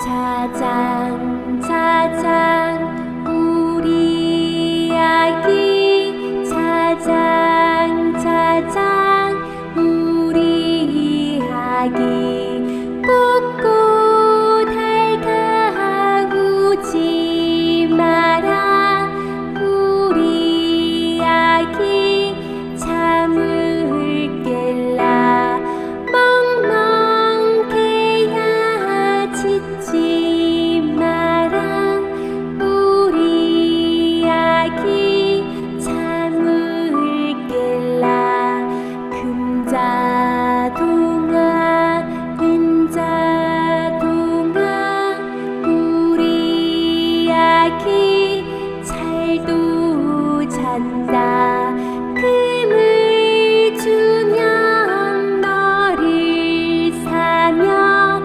짜잔 짜잔 우리 아기 짜잔 짜잔 우리 아기 꾹꾹 달가우지 마라 우리 아기 잠을 깰라 멍멍 개야 짖지 마라 우리 아기 잠을 깰라 금자동아 은자동아 우리 아기 잘도 잔다 금을 주면 너를 사며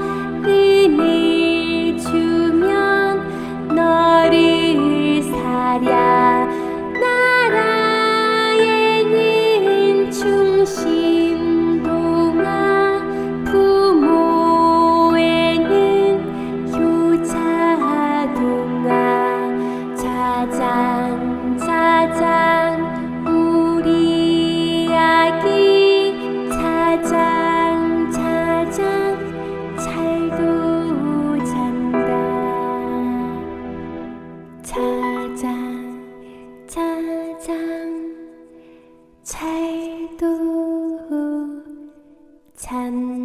은을 주면 너를 사랴 나라에는 충신동아 부모에는 효자동아 짜잔 짜잔 우리 아기 짜잔 짜잔 잘도 잔다 짜잔 짜잔 잘도 잔다